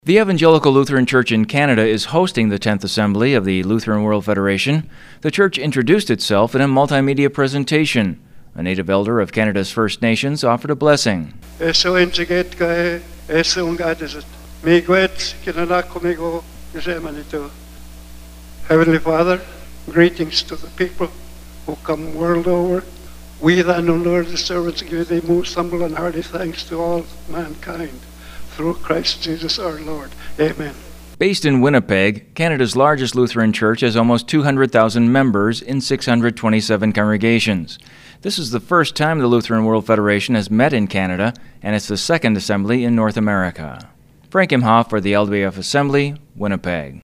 The Evangelical Lutheran Church in Canada is hosting the 10th Assembly of the Lutheran World Federation. The church introduced itself in a multimedia presentation. A native elder of Canada's First Nations offered a blessing. Heavenly Father, greetings to the people who come world over. We then, O Lord, the servants, give thee most humble and hearty thanks to all mankind. Through Christ Jesus our Lord. Amen. Based in Winnipeg, Canada's largest Lutheran church has almost 200,000 members in 627 congregations. This is the first time the Lutheran World Federation has met in Canada, and it's the second assembly in North America. Frank Imhoff for the LWF Assembly, Winnipeg.